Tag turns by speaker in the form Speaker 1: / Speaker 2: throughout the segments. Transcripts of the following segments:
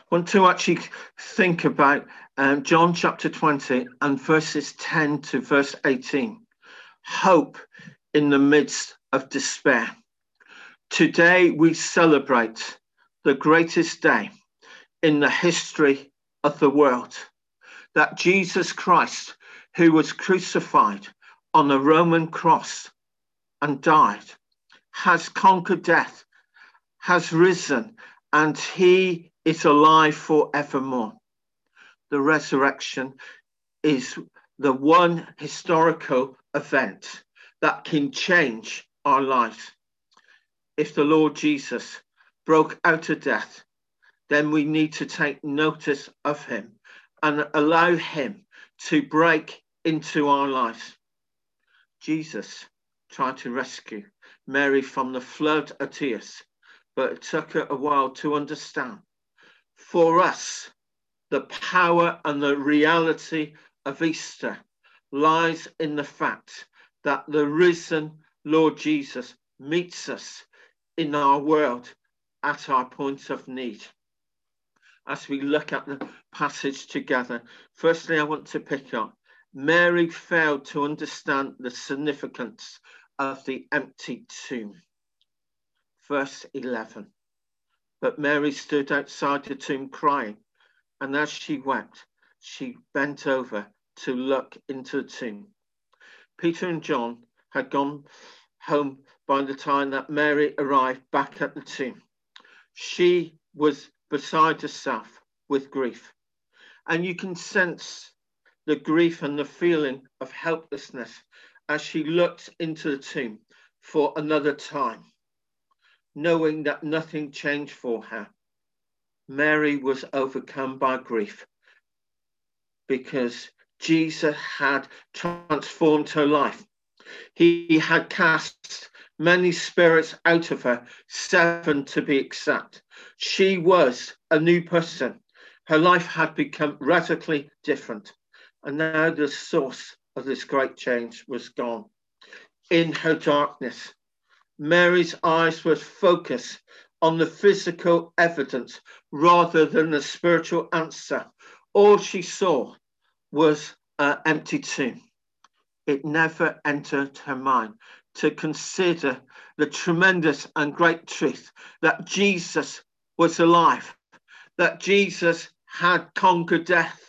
Speaker 1: want to actually think about John chapter 20 and verses 10 to verse 18. Hope in the midst of despair. Today we celebrate the greatest day in the history of the world, that Jesus Christ, who was crucified on a Roman cross and died, has conquered death, has risen, and he is alive forevermore. The resurrection is the one historical event that can change our lives. If the Lord Jesus broke out of death, then we need to take notice of him and allow him to break into our lives. Jesus tried to rescue Mary from the flood of tears, but it took her a while to understand. For us, the power and the reality of Easter lies in the fact that the risen Lord Jesus meets us in our world at our point of need. As we look at the passage together, firstly, I want to pick up Mary failed to understand the significance of the empty tomb. Verse 11. But Mary stood outside the tomb crying, and as she wept, she bent over to look into the tomb. Peter and John had gone home by the time that Mary arrived back at the tomb. She was beside herself with grief, and you can sense the grief and the feeling of helplessness as she looked into the tomb for another time, knowing that nothing changed for her. Mary was overcome by grief because Jesus had transformed her life. He had cast many spirits out of her, 7 to be exact. She was a new person. Her life had become radically different. And now the source of this great change was gone. In her darkness, Mary's eyes were focused on the physical evidence rather than the spiritual answer. All she saw was an empty tomb. It never entered her mind to consider the tremendous and great truth that Jesus was alive, that Jesus had conquered death.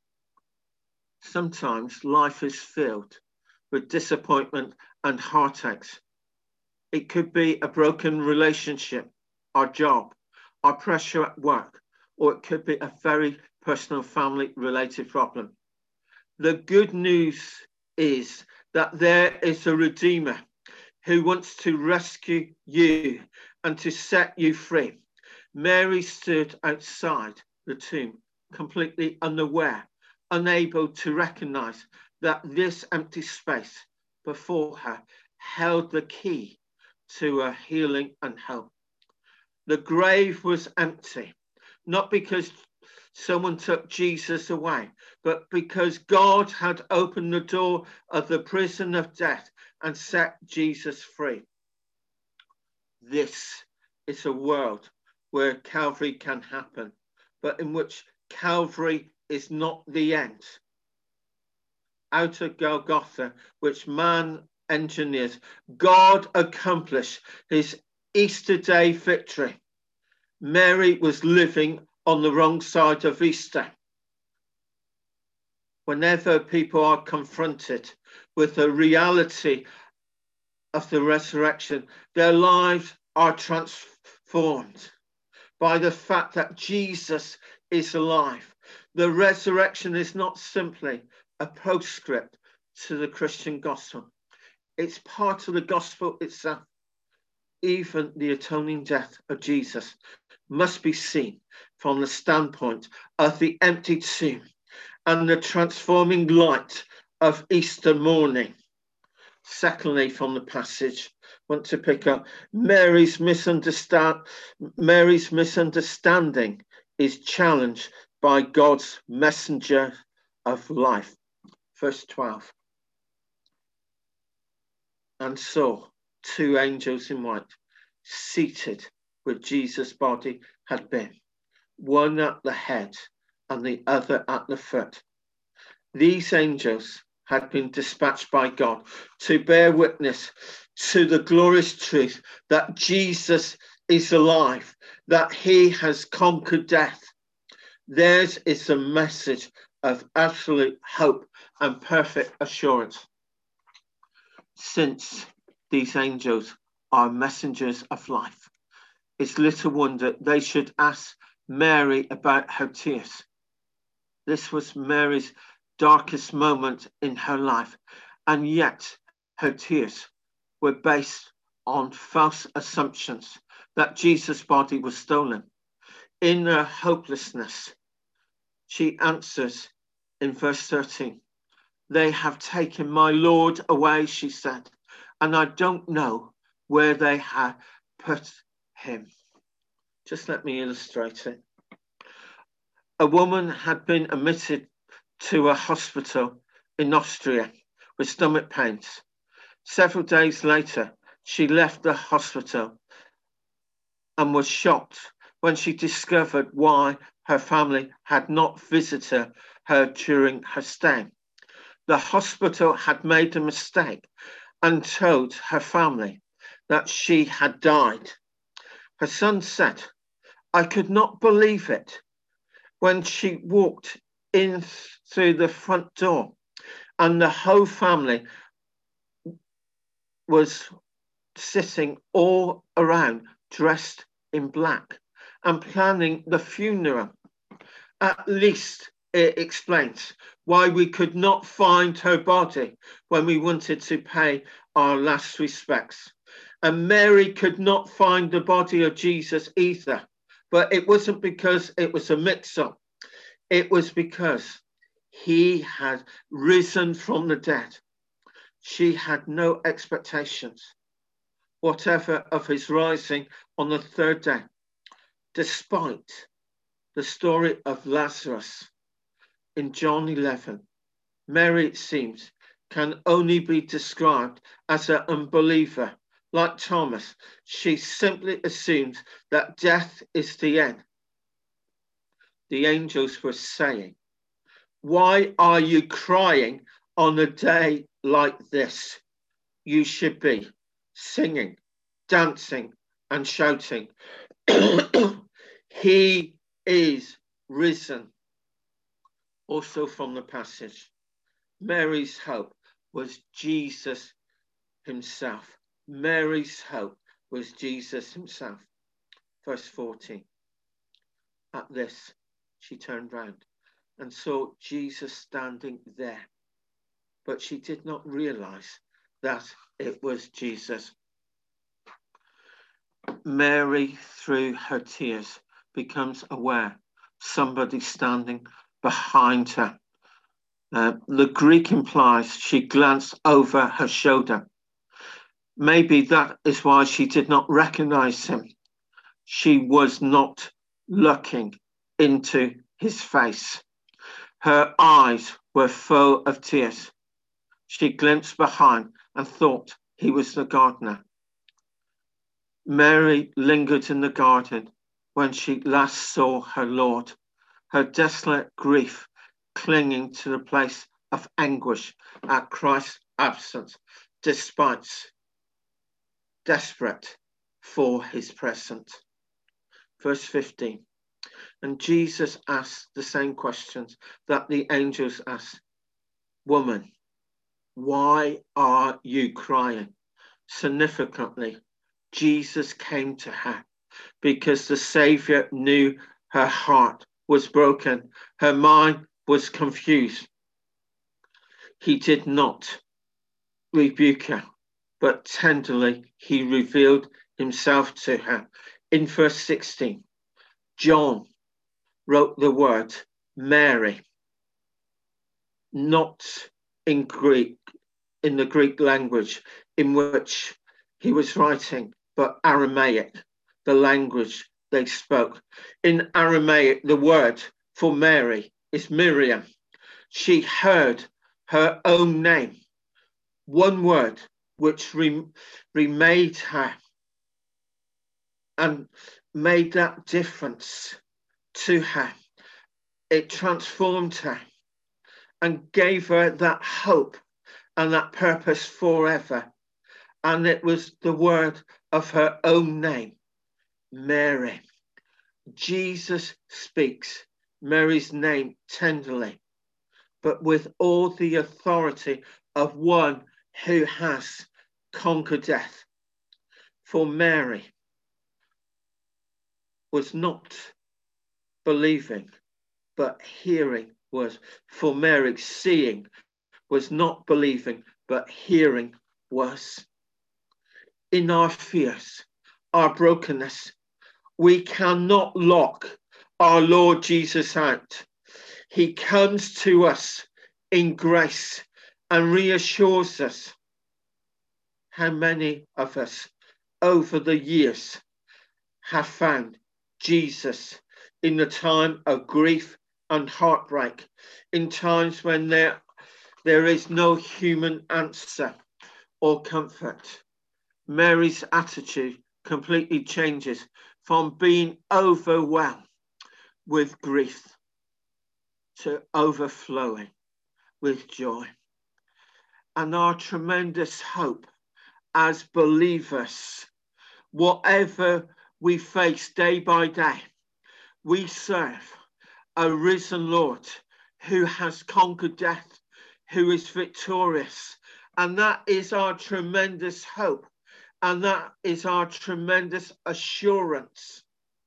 Speaker 1: Sometimes life is filled with disappointment and heartaches. It could be a broken relationship, our job, our pressure at work, or it could be a very personal family-related problem. The good news is that there is a Redeemer who wants to rescue you and to set you free. Mary stood outside the tomb, completely unaware, unable to recognize that this empty space before her held the key to her healing and hope. The grave was empty, not because someone took Jesus away, but because God had opened the door of the prison of death and set Jesus free. This is a world where Calvary can happen, but in which Calvary is not the end. Out of Golgotha, which man engineers, God accomplished his Easter Day victory. Mary was living on the wrong side of Easter. Whenever people are confronted with the reality of the resurrection, their lives are transformed by the fact that Jesus is alive. The resurrection is not simply a postscript to the Christian gospel. It's part of the gospel itself. Even the atoning death of Jesus must be seen from the standpoint of the empty tomb and the transforming light of Easter morning. Secondly, from the passage, I want to pick up Mary's misunderstanding is challenged by God's messenger of life. Verse 12. And saw 2 angels in white, seated where Jesus' body had been, one at the head and the other at the foot. These angels had been dispatched by God to bear witness to the glorious truth that Jesus is alive, that he has conquered death. Theirs is a message of absolute hope and perfect assurance. Since these angels are messengers of life, it's little wonder they should ask Mary about her tears. This was Mary's darkest moment in her life, and yet her tears were based on false assumptions that Jesus' body was stolen. In her hopelessness, she answers in verse 13, "They have taken my Lord away," she said, "and I don't know where they have put him." Just let me illustrate it. A woman had been admitted to a hospital in Austria with stomach pains. Several days later, she left the hospital and was shocked when she discovered why her family had not visited her during her stay. The hospital had made a mistake and told her family that she had died. Her son said, "I could not believe it when she walked in through the front door and the whole family was sitting all around dressed in black and planning the funeral. At least it explains why we could not find her body when we wanted to pay our last respects. And Mary could not find the body of Jesus either, but it wasn't because it was a mix-up. It was because he had risen from the dead. She had no expectations whatever of his rising on the third day, despite the story of Lazarus in John 11. Mary, it seems, can only be described as an unbeliever. Like Thomas, she simply assumes that death is the end. The angels were saying, "Why are you crying on a day like this? You should be singing, dancing, and shouting. He is risen." Also from the passage, Mary's hope was Jesus himself. Mary's hope was Jesus himself. Verse 14. At this, she turned round and saw Jesus standing there, but she did not realize that it was Jesus. Mary, through her tears, becomes aware somebody standing behind her. The Greek implies she glanced over her shoulder. Maybe that is why she did not recognize him. She was not looking into his face. Her eyes were full of tears. She glimpsed behind and thought he was the gardener. Mary lingered in the garden when she last saw her Lord, her desolate grief clinging to the place of anguish at Christ's absence, despite desperate for his presence. Verse 15. And Jesus asked the same questions that the angels asked. "Woman, why are you crying?" Significantly, Jesus came to her because the Savior knew her heart was broken, her mind was confused. He did not rebuke her, but tenderly he revealed himself to her. In verse 16, John wrote the word Mary, not in Greek, in the Greek language in which he was writing, but Aramaic, the language they spoke. In Aramaic, the word for Mary is Miriam. She heard her own name, one word which remade her and made that difference to her. It transformed her and gave her that hope and that purpose forever. And it was the word of her own name, Mary. Jesus speaks Mary's name tenderly, but with all the authority of one who has conquered death. For Mary was not believing, but hearing was. For Mary, seeing was not believing, but hearing was. In our fears, our brokenness, we cannot lock our Lord Jesus out. He comes to us in grace and reassures us. How many of us over the years have found Jesus in the time of grief and heartbreak, in times when there is no human answer or comfort? Mary's attitude completely changes from being overwhelmed with grief to overflowing with joy. And our tremendous hope as believers, whatever we face day by day, we serve a risen Lord who has conquered death, who is victorious. And that is our tremendous hope. And that is our tremendous assurance.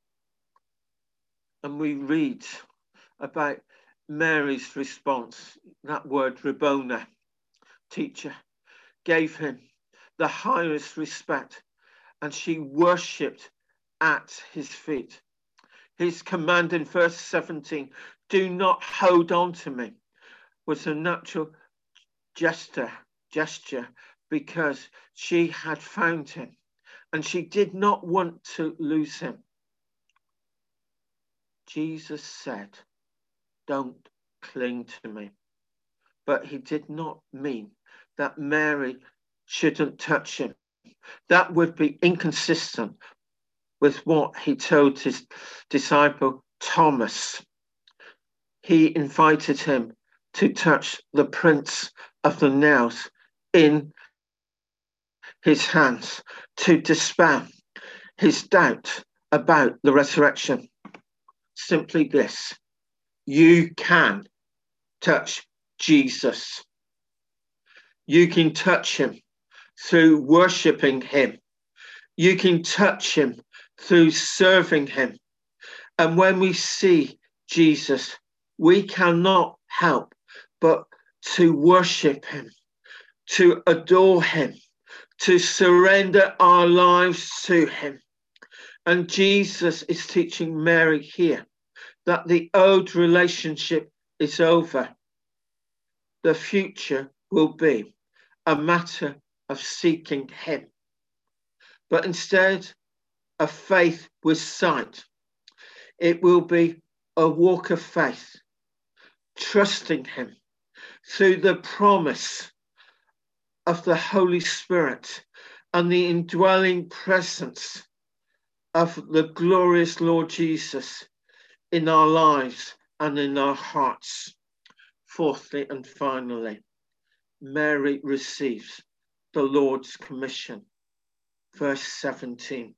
Speaker 1: And we read about Mary's response. That word, Rabboni, teacher, gave him the highest respect, and she worshipped at his feet. His command in verse 17, do not hold on to me, was a natural gesture because she had found him and she did not want to lose him. Jesus said, don't cling to me. But he did not mean that Mary shouldn't touch him. That would be inconsistent with what he told his disciple Thomas. He invited him to touch the prints of the nails in his hands, to dispel his doubt about the resurrection. Simply this: you can touch Jesus. You can touch him through worshipping him. You can touch him through serving him. And when we see Jesus, we cannot help but to worship him, to adore him, to surrender our lives to him. And Jesus is teaching Mary here that the old relationship is over. The future will be a matter of seeking him. But instead of faith with sight, it will be a walk of faith, trusting him through the promise of the Holy Spirit and the indwelling presence of the glorious Lord Jesus in our lives and in our hearts. Fourthly and finally, Mary receives the Lord's commission. Verse 17.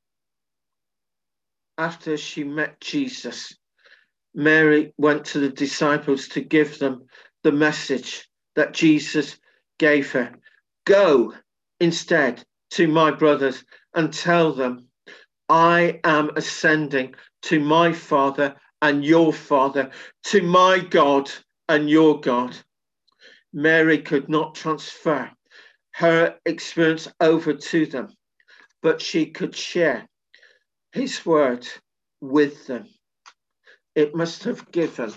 Speaker 1: After she met Jesus, Mary went to the disciples to give them the message that Jesus gave her. Go instead to my brothers and tell them, I am ascending to my Father and your Father, to my God and your God. Mary could not transfer her experience over to them, but she could share his word with them. It must have given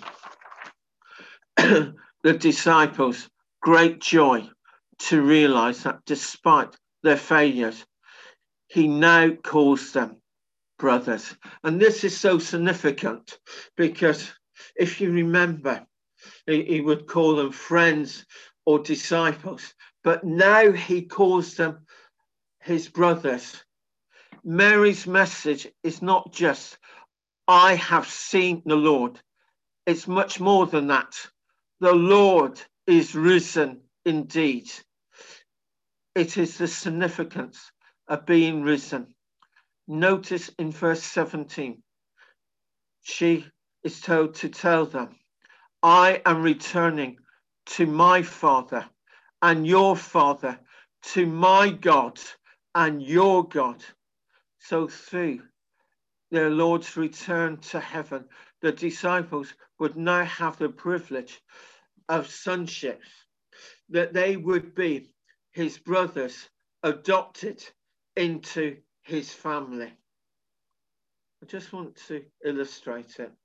Speaker 1: the disciples great joy to realize that despite their failures, he now calls them brothers. And this is so significant because if you remember, he would call them friends or disciples, but now he calls them his brothers. Mary's message is not just I have seen the Lord. It's much more than that. The Lord is risen indeed. It is the significance of being risen. Notice in verse 17, she is told to tell them, I am returning to my Father and your Father, to my God and your God. So through their Lord's return to heaven, the disciples would now have the privilege of sonship, that they would be his brothers adopted into his family. I just want to illustrate it,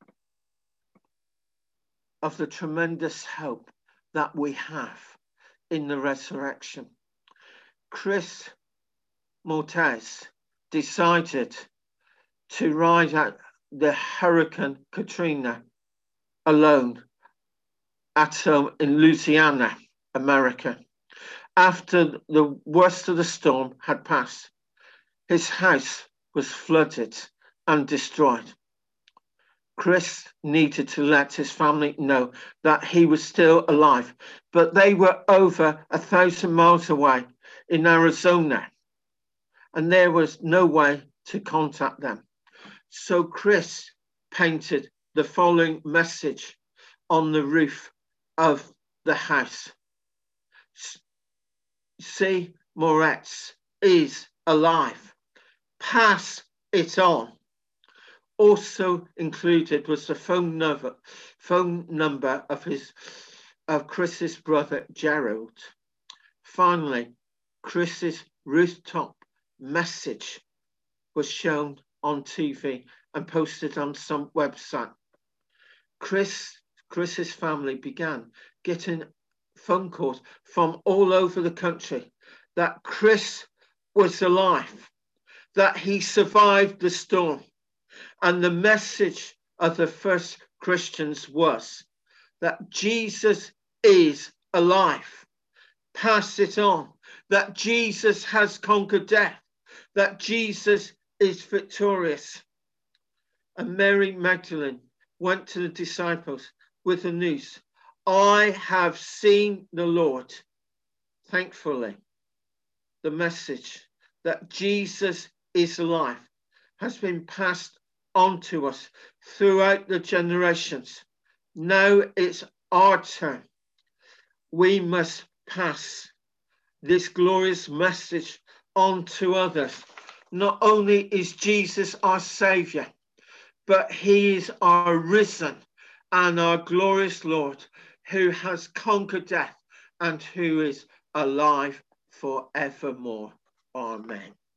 Speaker 1: of the tremendous hope that we have in the resurrection. Chris Maltese decided to ride out the Hurricane Katrina alone at home in Louisiana, America. After the worst of the storm had passed, his house was flooded and destroyed. Chris needed to let his family know that he was still alive, but they were over 1,000 miles away in Arizona, and there was no way to contact them. So Chris painted the following message on the roof of the house. C. Moretz is alive. Pass it on. Also included was the phone number of Chris's brother Gerald. Finally, Chris's rooftop message was shown on TV and posted on some website. Chris's family began getting phone calls from all over the country that Chris was alive, that he survived the storm. And the message of the first Christians was that Jesus is alive. Pass it on. That Jesus has conquered death. That Jesus is victorious. And Mary Magdalene went to the disciples with the news, I have seen the Lord. Thankfully, the message that Jesus is alive has been passed on to us throughout the generations. Now it's our turn. We must pass this glorious message on to others. Not only is Jesus our Savior, but he is our risen and our glorious Lord, who has conquered death and who is alive forevermore. Amen.